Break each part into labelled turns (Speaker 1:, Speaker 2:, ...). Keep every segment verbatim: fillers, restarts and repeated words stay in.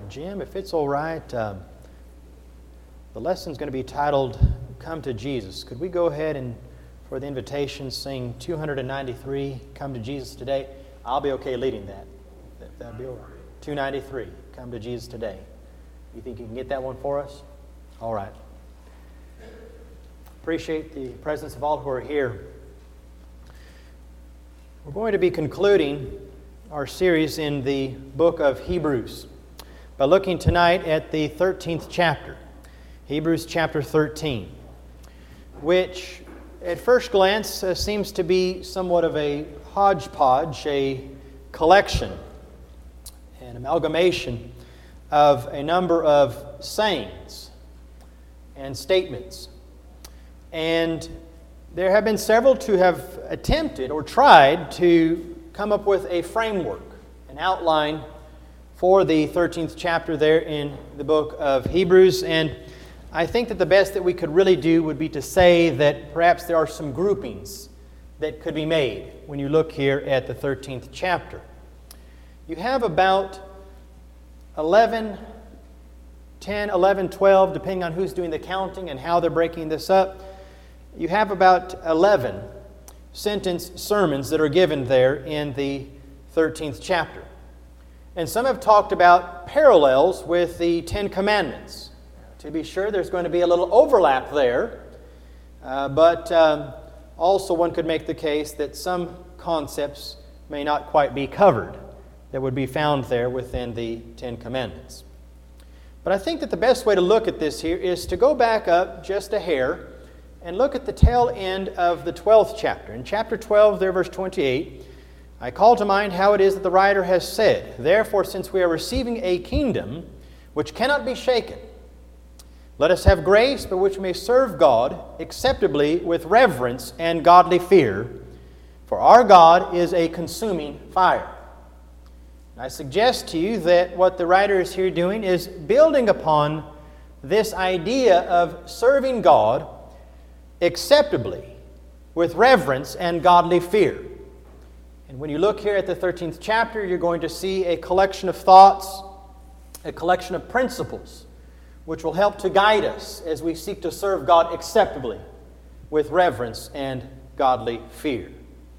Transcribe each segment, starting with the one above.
Speaker 1: Jim, if it's all right, um, the lesson's going to be titled, Come to Jesus. Could we go ahead and, for the invitation, sing two ninety-three, Come to Jesus Today? I'll be okay leading that. that that'd be all right. two ninety-three, Come to Jesus Today. You think you can get that one for us? All right. Appreciate the presence of all who are here. We're going to be concluding our series in the book of Hebrews by looking tonight at the thirteenth chapter, Hebrews chapter thirteen, which at first glance uh, seems to be somewhat of a hodgepodge, a collection, an amalgamation of a number of sayings and statements. And there have been several to have attempted or tried to come up with a framework, an outline for the thirteenth chapter there in the book of Hebrews. And I think that the best that we could really do would be to say that perhaps there are some groupings that could be made when you look here at the thirteenth chapter. You have about eleven, ten, eleven, twelve, depending on who's doing the counting and how they're breaking this up. You have about eleven sentence sermons that are given there in the thirteenth chapter. And some have talked about parallels with the Ten Commandments. To be sure, there's going to be a little overlap there, uh, but um, also one could make the case that some concepts may not quite be covered that would be found there within the Ten Commandments. But I think that the best way to look at this here is to go back up just a hair and look at the tail end of the twelfth chapter. In chapter twelve, there, verse twenty-eight, I call to mind how it is that the writer has said, Therefore, since we are receiving a kingdom which cannot be shaken, let us have grace by which we may serve God acceptably with reverence and godly fear, for our God is a consuming fire. And I suggest to you that what the writer is here doing is building upon this idea of serving God acceptably, with reverence and godly fear. And when you look here at the thirteenth chapter, you're going to see a collection of thoughts, a collection of principles, which will help to guide us as we seek to serve God acceptably, with reverence and godly fear.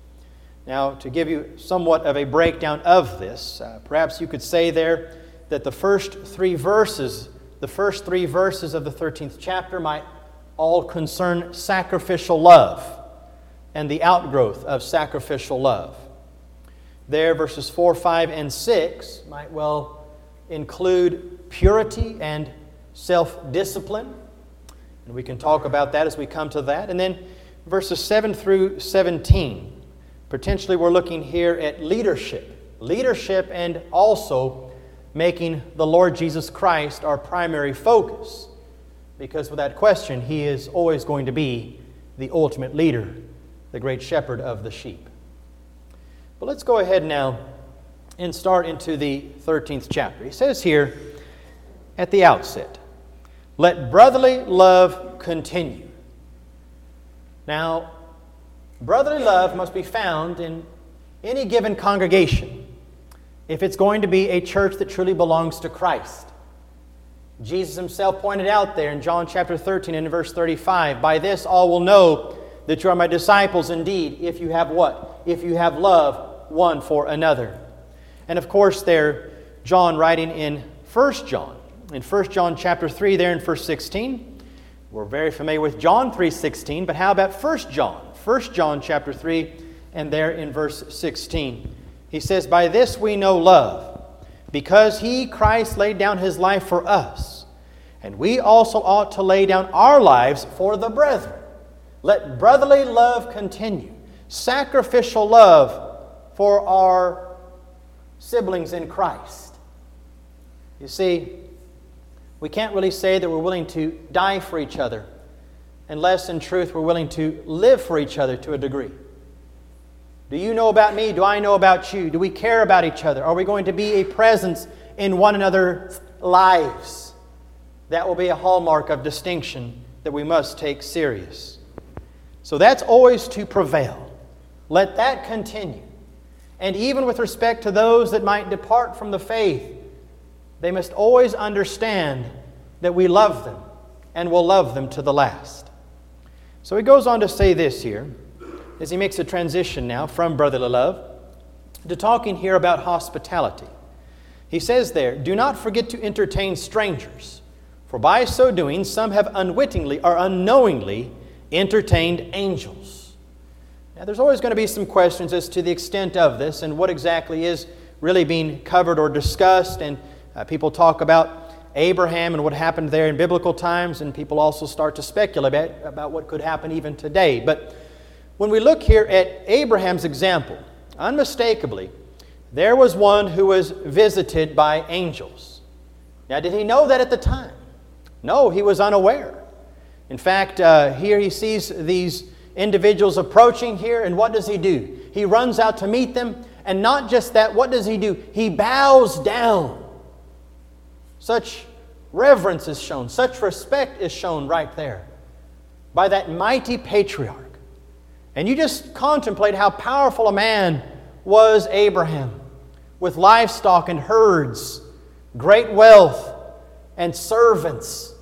Speaker 1: Now, to give you somewhat of a breakdown of this, uh, perhaps you could say there that the first three verses, the first three verses of the thirteenth chapter might all concern sacrificial love and the outgrowth of sacrificial love. There, verses four, five, and six might well include purity and self-discipline. And we can talk about that as we come to that. And then verses seven through seventeen, potentially we're looking here at leadership. Leadership and also making the Lord Jesus Christ our primary focus. Because without question, He is always going to be the ultimate leader, the great shepherd of the sheep. But let's go ahead now and start into the thirteenth chapter. He says here at the outset, Let brotherly love continue. Now, brotherly love must be found in any given congregation if it's going to be a church that truly belongs to Christ. Jesus Himself pointed out there in John chapter thirteen and in verse thirty-five, By this all will know that you are my disciples indeed, if you have what? If you have love one for another. And of course there, John writing in First John, in First John chapter three there in verse sixteen, we're very familiar with John three sixteen, but how about First John? First John chapter three and there in verse sixteen. He says, By this we know love, because He, Christ, laid down His life for us, and we also ought to lay down our lives for the brethren. Let brotherly love continue. Sacrificial love for our siblings in Christ. You see, we can't really say that we're willing to die for each other unless in truth we're willing to live for each other to a degree. Do you know about me? Do I know about you? Do we care about each other? Are we going to be a presence in one another's lives? That will be a hallmark of distinction that we must take serious. So that's always to prevail. Let that continue. And even with respect to those that might depart from the faith, they must always understand that we love them and will love them to the last. So he goes on to say this here, as he makes a transition now from brotherly love to talking here about hospitality. He says there, "Do not forget to entertain strangers, for by so doing some have unwittingly or unknowingly entertained angels." Now there's always going to be some questions as to the extent of this and what exactly is really being covered or discussed. And uh, people talk about Abraham and what happened there in biblical times, and people also start to speculate about, about what could happen even today. But when we look here at Abraham's example, unmistakably, there was one who was visited by angels. Now, did he know that at the time? No, he was unaware. In fact, uh, here he sees these individuals approaching here, and what does he do? He runs out to meet them, and not just that, what does he do? He bows down. Such reverence is shown, such respect is shown right there by that mighty patriarch. And you just contemplate how powerful a man was Abraham, with livestock and herds, great wealth, and servants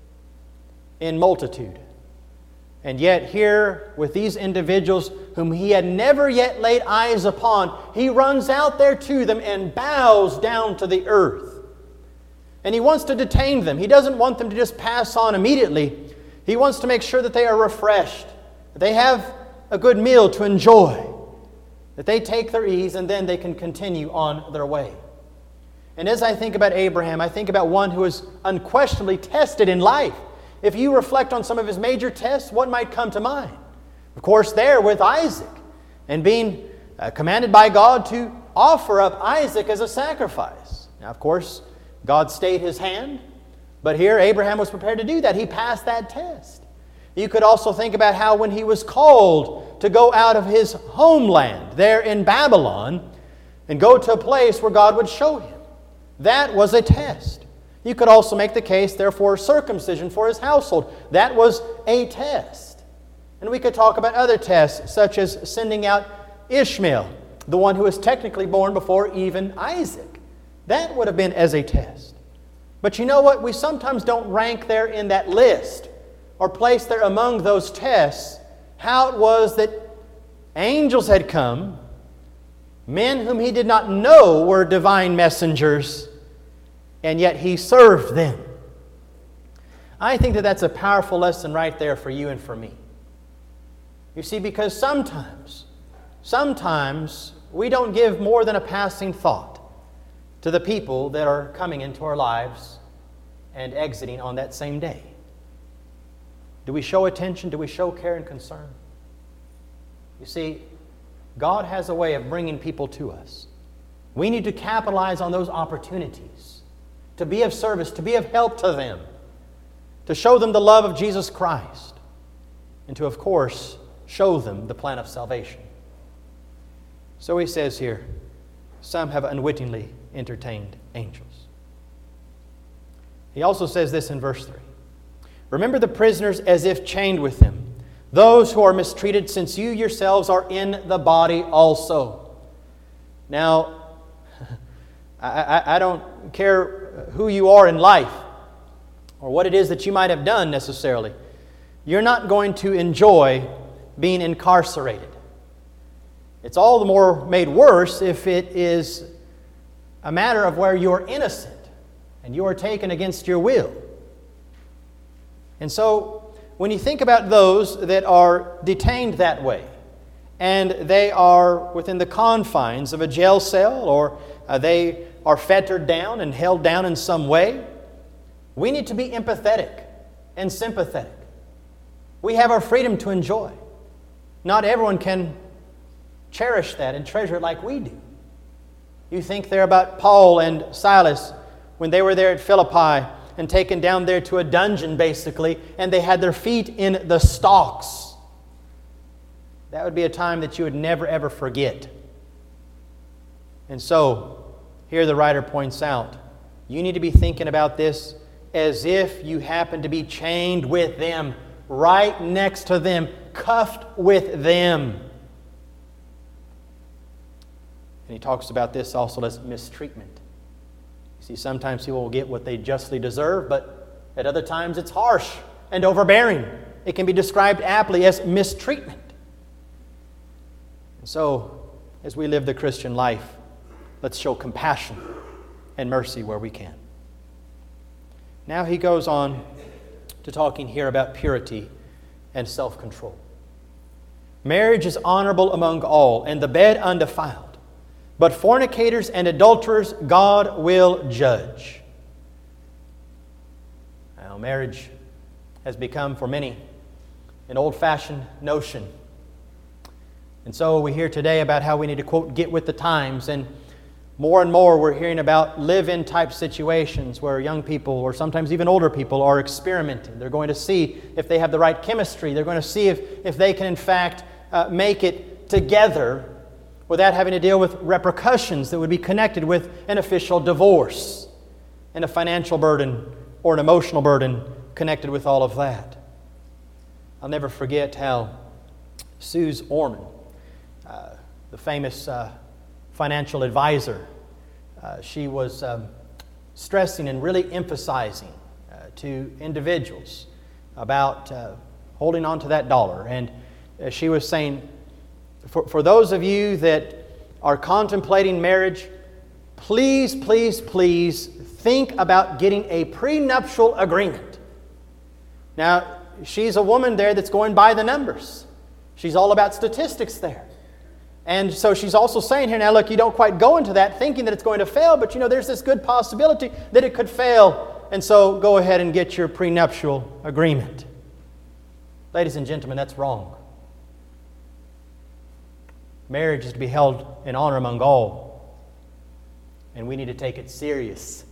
Speaker 1: in multitude. And yet here, with these individuals whom he had never yet laid eyes upon, he runs out there to them and bows down to the earth. And he wants to detain them. He doesn't want them to just pass on immediately. He wants to make sure that they are refreshed, that they have a good meal to enjoy, that they take their ease, and then they can continue on their way. And as I think about Abraham, I think about one who is unquestionably tested in life. If you reflect on some of his major tests, what might come to mind? Of course, there with Isaac, and being uh, commanded by God to offer up Isaac as a sacrifice. Now, of course, God stayed his hand, but here Abraham was prepared to do that. He passed that test. You could also think about how when he was called to go out of his homeland there in Babylon and go to a place where God would show him. That was a test. You could also make the case, therefore, circumcision for his household. That was a test. And we could talk about other tests, such as sending out Ishmael, the one who was technically born before even Isaac. That would have been as a test. But you know what? We sometimes don't rank there in that list or place there among those tests how it was that angels had come, men whom he did not know were divine messengers, and yet he served them. I think that that's a powerful lesson right there for you and for me. You see, because sometimes, sometimes we don't give more than a passing thought to the people that are coming into our lives and exiting on that same day. Do we show attention? Do we show care and concern? You see, God has a way of bringing people to us. We need to capitalize on those opportunities to be of service, to be of help to them, to show them the love of Jesus Christ, and to, of course, show them the plan of salvation. So he says here, some have unwittingly entertained angels. He also says this in verse three. Remember the prisoners as if chained with them, those who are mistreated, since you yourselves are in the body also. Now, I, I, I don't care who you are in life or what it is that you might have done necessarily. You're not going to enjoy being incarcerated. It's all the more made worse if it is a matter of where you're innocent and you are taken against your will. And so, when you think about those that are detained that way, and they are within the confines of a jail cell, or uh, they are fettered down and held down in some way, we need to be empathetic and sympathetic. We have our freedom to enjoy. Not everyone can cherish that and treasure it like we do. You think there about Paul and Silas when they were there at Philippi and taken down there to a dungeon, basically, and they had their feet in the stocks. That would be a time that you would never, ever forget. And so, here the writer points out, you need to be thinking about this as if you happen to be chained with them, right next to them, cuffed with them. And he talks about this also as mistreatment. You see, sometimes people will get what they justly deserve, but at other times it's harsh and overbearing. It can be described aptly as mistreatment. And so, as we live the Christian life, let's show compassion and mercy where we can. Now he goes on to talking here about purity and self-control. Marriage is honorable among all, and the bed undefiled. But fornicators and adulterers God will judge. Now, marriage has become for many an old-fashioned notion. And so we hear today about how we need to, quote, get with the times. And more and more we're hearing about live-in type situations where young people, or sometimes even older people, are experimenting. They're going to see if they have the right chemistry. They're going to see if, if they can, in fact, uh, make it together without having to deal with repercussions that would be connected with an official divorce and a financial burden or an emotional burden connected with all of that. I'll never forget how Suze Orman, uh, the famous uh, financial advisor, uh, she was um, stressing and really emphasizing uh, to individuals about uh, holding on to that dollar. And uh, she was saying, for, for those of you that are contemplating marriage, please, please, please think about getting a prenuptial agreement. Now, she's a woman there that's going by the numbers. She's all about statistics there. And so she's also saying here, now look, you don't quite go into that thinking that it's going to fail, but you know, there's this good possibility that it could fail. And so go ahead and get your prenuptial agreement. Ladies and gentlemen, that's wrong. Marriage is to be held in honor among all. And we need to take it serious.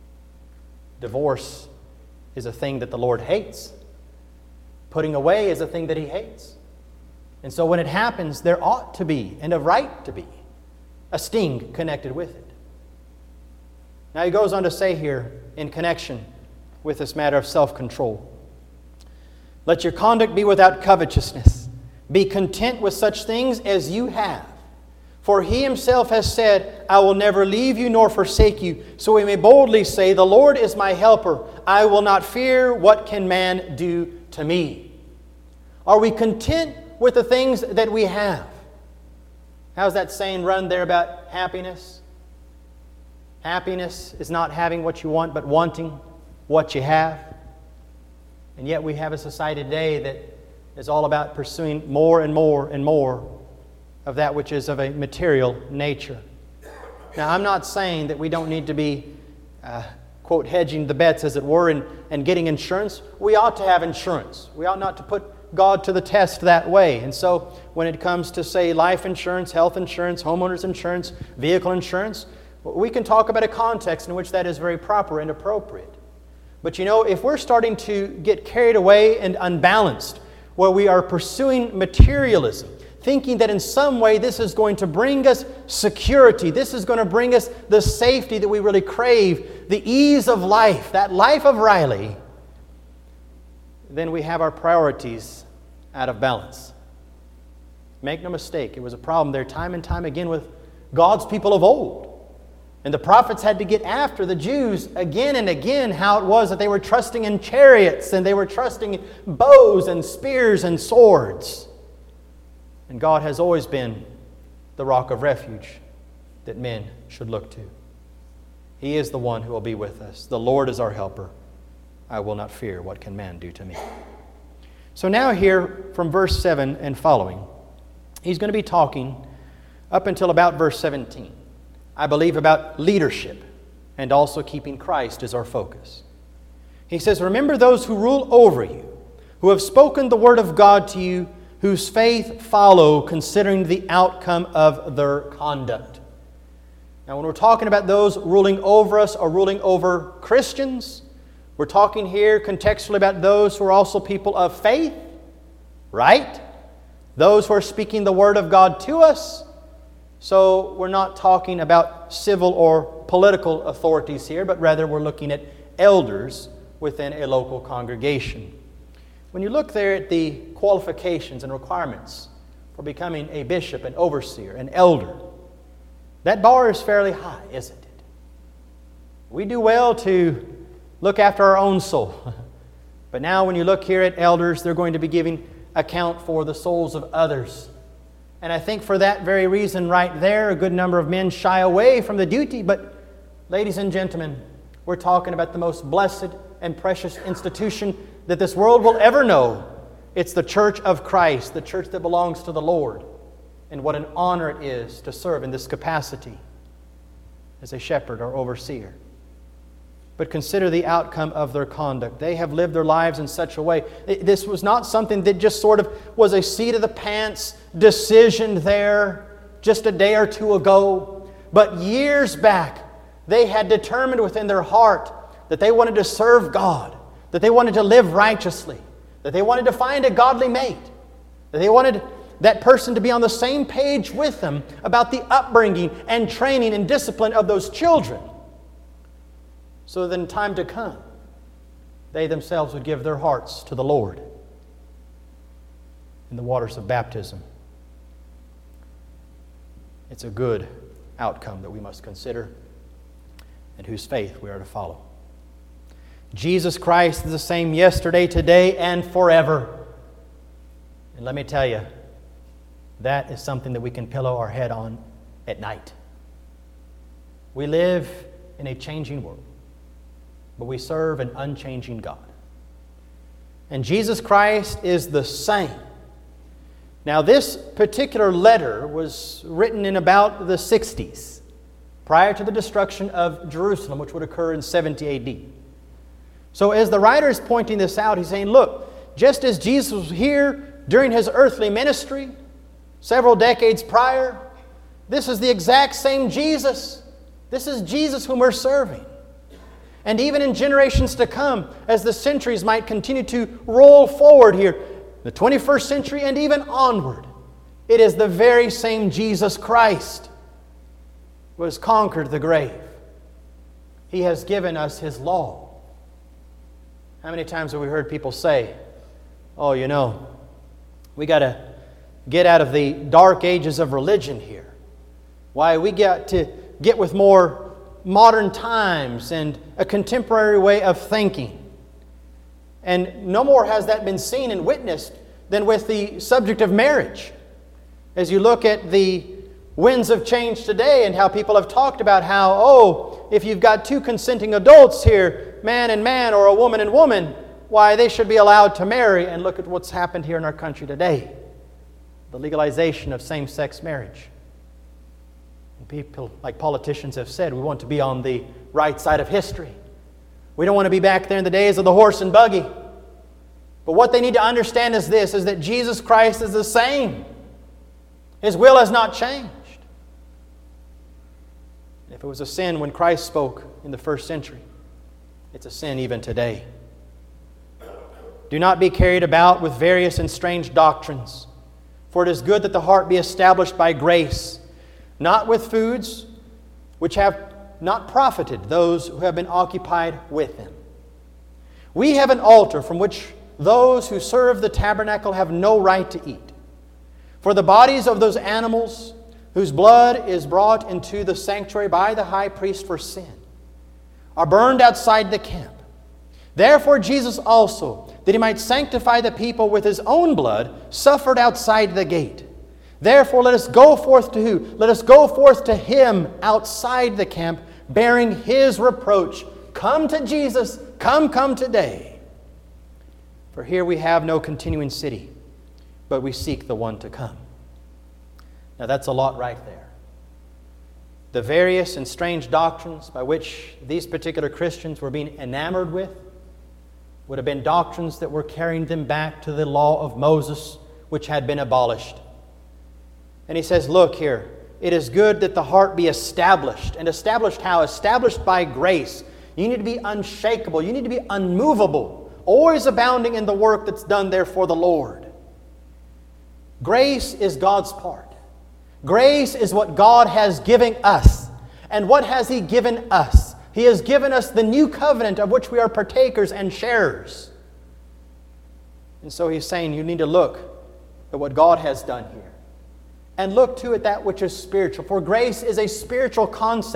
Speaker 1: Divorce is a thing that the Lord hates. Putting away is a thing that He hates. And so when it happens, there ought to be, and a right to be, a sting connected with it. Now he goes on to say here, in connection with this matter of self-control, let your conduct be without covetousness. Be content with such things as you have. For He Himself has said, I will never leave you nor forsake you. So we may boldly say, the Lord is my helper. I will not fear. What can man do to me? Are we content with the things that we have? How's that saying run there about happiness? Happiness is not having what you want, but wanting what you have. And yet we have a society today that is all about pursuing more and more and more of that which is of a material nature. Now, I'm not saying that we don't need to be, uh, quote, hedging the bets, as it were, and, and getting insurance. We ought to have insurance. We ought not to put God to the test that way. And so when it comes to, say, life insurance, health insurance, homeowners insurance, vehicle insurance, we can talk about a context in which that is very proper and appropriate. But you know, if we're starting to get carried away and unbalanced, where we are pursuing materialism, thinking that in some way this is going to bring us security, this is going to bring us the safety that we really crave, the ease of life, that life of Riley, then we have our priorities out of balance. Make no mistake, it was a problem there time and time again with God's people of old. And the prophets had to get after the Jews again and again how it was that they were trusting in chariots and they were trusting in bows and spears and swords. And God has always been the rock of refuge that men should look to. He is the one who will be with us. The Lord is our helper. I will not fear. What can man do to me? So now here from verse seven and following, he's going to be talking up until about verse seventeen. I believe about leadership and also keeping Christ as our focus. He says, remember those who rule over you, who have spoken the word of God to you, whose faith follow, considering the outcome of their conduct. Now, when we're talking about those ruling over us or ruling over Christians, we're talking here contextually about those who are also people of faith, right? Those who are speaking the word of God to us. So we're not talking about civil or political authorities here, but rather we're looking at elders within a local congregation. When you look there at the qualifications and requirements for becoming a bishop, an overseer, an elder, that bar is fairly high, isn't it? We do well to look after our own soul. But now when you look here at elders, they're going to be giving account for the souls of others. And I think for that very reason right there, a good number of men shy away from the duty. But ladies and gentlemen, we're talking about the most blessed and precious institution that this world will ever know. It's the Church of Christ, the church that belongs to the Lord. And what an honor it is to serve in this capacity as a shepherd or overseer. But consider the outcome of their conduct. They have lived their lives in such a way. This was not something that just sort of was a seat-of-the-pants decision there just a day or two ago. But years back, they had determined within their heart that they wanted to serve God, that they wanted to live righteously, that they wanted to find a godly mate, that they wanted that person to be on the same page with them about the upbringing and training and discipline of those children. So that in time to come, they themselves would give their hearts to the Lord in the waters of baptism. It's a good outcome that we must consider and whose faith we are to follow. Jesus Christ is the same yesterday, today, and forever. And let me tell you, that is something that we can pillow our head on at night. We live in a changing world, but we serve an unchanging God. And Jesus Christ is the same. Now, this particular letter was written in about the sixties, prior to the destruction of Jerusalem, which would occur in seventy A D. So as the writer is pointing this out, he's saying, look, just as Jesus was here during His earthly ministry, several decades prior, this is the exact same Jesus. This is Jesus whom we're serving. And even in generations to come, as the centuries might continue to roll forward here, the twenty-first century and even onward, it is the very same Jesus Christ who has conquered the grave. He has given us His law. How many times have we heard people say, oh, you know, we got to get out of the dark ages of religion here. Why, we got to get with more modern times and a contemporary way of thinking. And no more has that been seen and witnessed than with the subject of marriage. As you look at the winds of change today and how people have talked about how, oh, if you've got two consenting adults here, man and man or a woman and woman, why, they should be allowed to marry. And look at what's happened here in our country today. The legalization of same-sex marriage. And people, like politicians have said, we want to be on the right side of history. We don't want to be back there in the days of the horse and buggy. But what they need to understand is this, is that Jesus Christ is the same. His will has not changed. If it was a sin when Christ spoke in the first century, it's a sin even today. Do not be carried about with various and strange doctrines, for it is good that the heart be established by grace, not with foods which have not profited those who have been occupied with them. We have an altar from which those who serve the tabernacle have no right to eat. For the bodies of those animals whose blood is brought into the sanctuary by the high priest for sin are burned outside the camp. Therefore Jesus also, that He might sanctify the people with His own blood, suffered outside the gate. Therefore let us go forth to who? Let us go forth to Him outside the camp, bearing His reproach. Come to Jesus. Come, come today. For here we have no continuing city, but we seek the one to come. Now that's a lot right there. The various and strange doctrines by which these particular Christians were being enamored with would have been doctrines that were carrying them back to the law of Moses, which had been abolished. And he says, look here, it is good that the heart be established. And established how? Established by grace. You need to be unshakable. You need to be unmovable, always abounding in the work that's done there for the Lord. Grace is God's part. Grace is what God has given us. And what has He given us? He has given us the new covenant of which we are partakers and sharers. And so He's saying you need to look at what God has done here. And look too at that which is spiritual. For grace is a spiritual concept.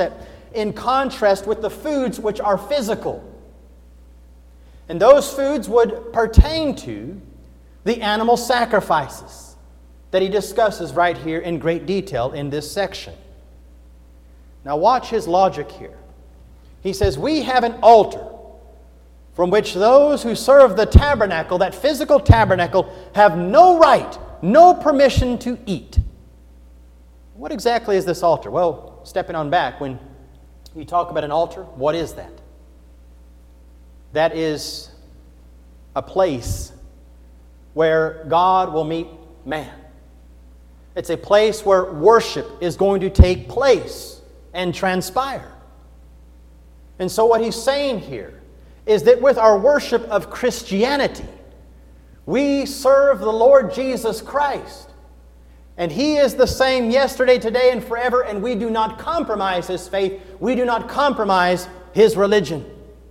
Speaker 1: in contrast with the foods which are physical. And those foods would pertain to the animal sacrifices that he discusses right here in great detail in this section. Now watch his logic here. He says, we have an altar from which those who serve the tabernacle, that physical tabernacle, have no right, no permission to eat. What exactly is this altar? Well, stepping on back, when you talk about an altar, what is that? That is a place where God will meet man. It's a place where worship is going to take place and transpire. And so what he's saying here is that with our worship of Christianity, we serve the Lord Jesus Christ. And He is the same yesterday, today, and forever, and we do not compromise His faith. We do not compromise His religion.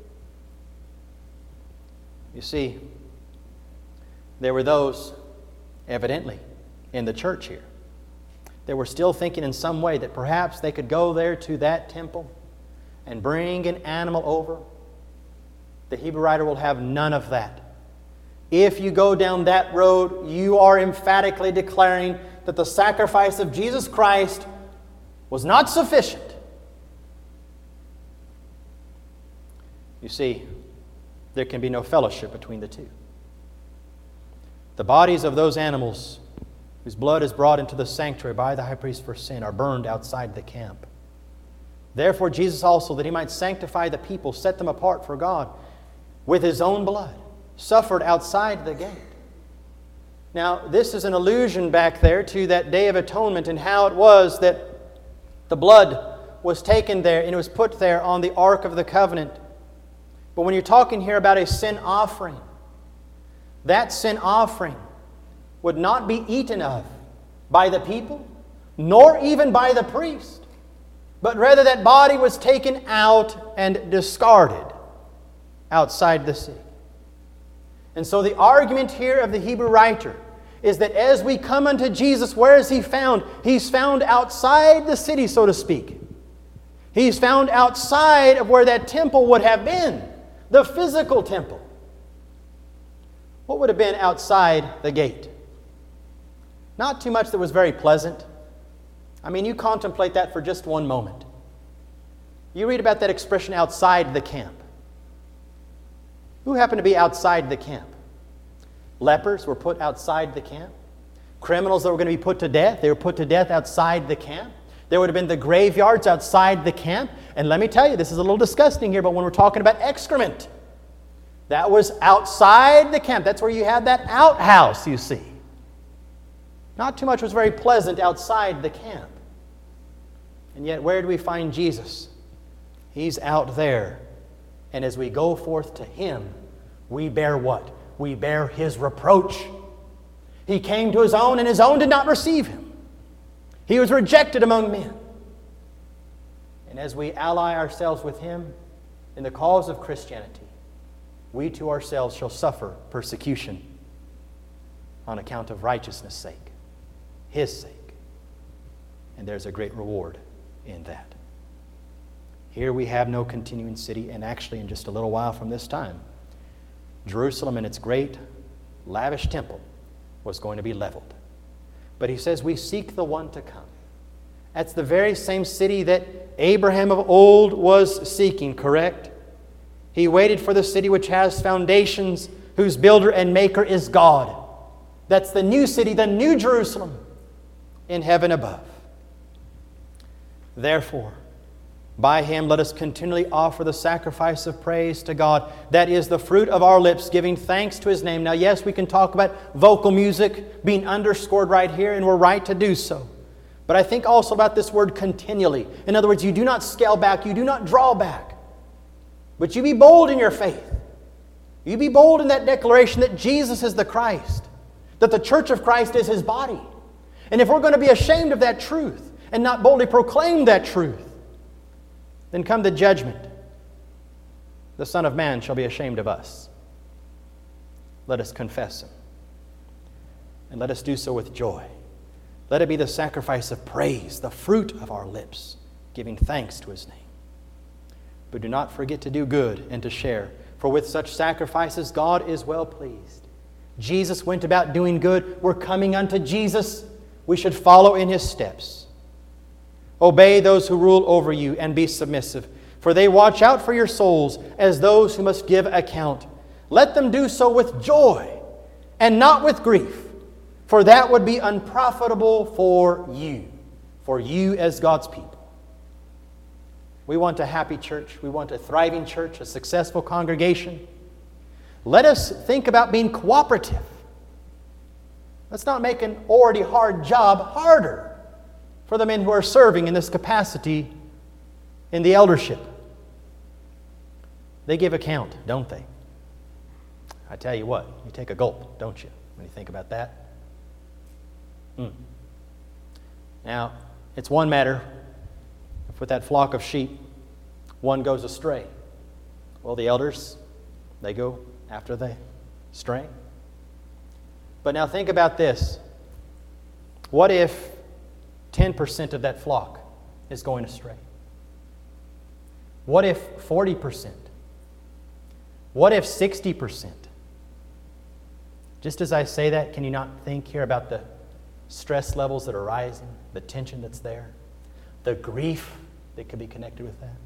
Speaker 1: You see, there were those, evidently, in the church here that were still thinking in some way that perhaps they could go there to that temple and bring an animal over. The Hebrew writer will have none of that. If you go down that road, you are emphatically declaring that the sacrifice of Jesus Christ was not sufficient. You see, there can be no fellowship between the two. The bodies of those animals whose blood is brought into the sanctuary by the high priest for sin are burned outside the camp. Therefore, Jesus also, that He might sanctify the people, set them apart for God, with His own blood, suffered outside the gate. Now, this is an allusion back there to that Day of Atonement and how it was that the blood was taken there and it was put there on the Ark of the Covenant. But when you're talking here about a sin offering, that sin offering would not be eaten of by the people, nor even by the priest, but rather that body was taken out and discarded outside the city. And so the argument here of the Hebrew writer is that as we come unto Jesus, where is He found? He's found outside the city, so to speak. He's found outside of where that temple would have been, the physical temple. What would have been outside the gate? Not too much that was very pleasant. I mean, you contemplate that for just one moment. You read about that expression, outside the camp. Who happened to be outside the camp? Lepers were put outside the camp. Criminals that were going to be put to death, they were put to death outside the camp. There would have been the graveyards outside the camp. And let me tell you, this is a little disgusting here, but when we're talking about excrement, that was outside the camp. That's where you had that outhouse, you see. Not too much was very pleasant outside the camp. And yet, where do we find Jesus? He's out there. And as we go forth to Him, we bear what? We bear His reproach. He came to His own, and His own did not receive Him. He was rejected among men. And as we ally ourselves with Him in the cause of Christianity, we too ourselves shall suffer persecution on account of righteousness' sake, His sake. And there's a great reward in that. Here we have no continuing city, and actually in just a little while from this time, Jerusalem and its great, lavish temple was going to be leveled. But he says, we seek the one to come. That's the very same city that Abraham of old was seeking, correct? He waited for the city which has foundations, whose builder and maker is God. That's the new city, the new Jerusalem in heaven above. Therefore, by Him let us continually offer the sacrifice of praise to God. That is the fruit of our lips, giving thanks to His name. Now, yes, we can talk about vocal music being underscored right here, and we're right to do so. But I think also about this word continually. In other words, you do not scale back, you do not draw back. But you be bold in your faith. You be bold in that declaration that Jesus is the Christ, that the church of Christ is His body. And if we're going to be ashamed of that truth and not boldly proclaim that truth, then come the judgment, the Son of Man shall be ashamed of us. Let us confess Him. And let us do so with joy. Let it be the sacrifice of praise, the fruit of our lips, giving thanks to His name. but do not forget to do good and to share. For with such sacrifices God is well pleased. Jesus went about doing good. We're coming unto Jesus. We should follow in His steps. Obey those who rule over you and be submissive, for they watch out for your souls as those who must give account. Let them do so with joy and not with grief, for that would be unprofitable for you, for you as God's people. We want a happy church. We want a thriving church, a successful congregation. Let us think about being cooperative. Let's not make an already hard job harder for the men who are serving in this capacity in the eldership. They give account, don't they? I tell you what, you take a gulp, don't you, when you think about that? Mm. Now, it's one matter if with that flock of sheep, one goes astray. Well, the elders, they go after the stray. But now think about this. What if ten percent of that flock is going astray? What if forty percent? What if sixty percent? Just as I say that, can you not think here about the stress levels that are rising, the tension that's there, the grief that could be connected with that?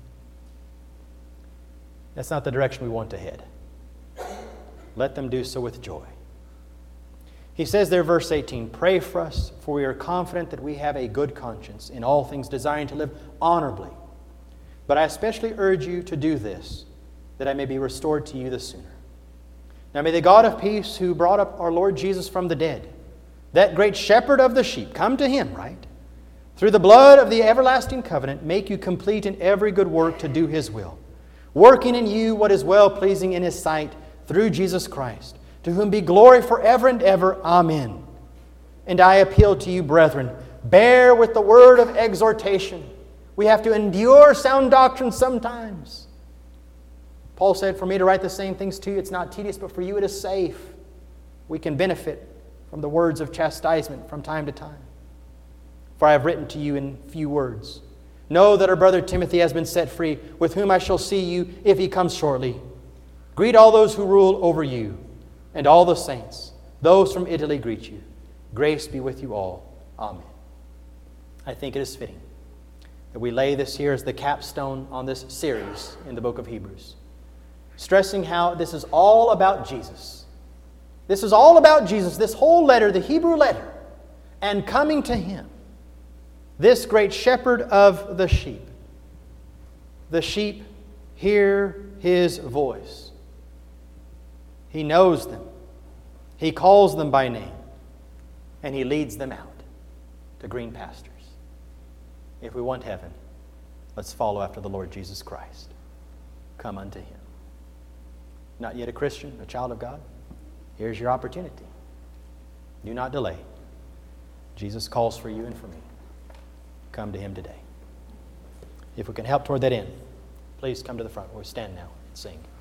Speaker 1: That's not the direction we want to head. Let them do so with joy. He says there, verse eighteen, pray for us, for we are confident that we have a good conscience in all things, desiring to live honorably. But I especially urge you to do this, that I may be restored to you the sooner. Now may the God of peace, who brought up our Lord Jesus from the dead, that great shepherd of the sheep, come to Him, right? Through the blood of the everlasting covenant, make you complete in every good work to do His will, working in you what is well-pleasing in His sight, through Jesus Christ, to whom be glory forever and ever. Amen. And I appeal to you, brethren, bear with the word of exhortation. We have to endure sound doctrine sometimes. Paul said, for me to write the same things to you, it's not tedious, but for you it is safe. We can benefit from the words of chastisement from time to time. For I have written to you in few words. Know that our brother Timothy has been set free, with whom I shall see you if he comes shortly. Greet all those who rule over you, and all the saints. Those from Italy greet you. Grace be with you all. Amen. I think it is fitting that we lay this here as the capstone on this series in the book of Hebrews, stressing how this is all about Jesus. This is all about Jesus, this whole letter, the Hebrew letter, and coming to Him, this great shepherd of the sheep. The sheep hear His voice. He knows them. He calls them by name. And He leads them out to green pastures. If we want heaven, let's follow after the Lord Jesus Christ. Come unto Him. Not yet a Christian, a child of God? Here's your opportunity. Do not delay. Jesus calls for you and for me. Come to Him today. If we can help toward that end, please come to the front where we stand now and sing.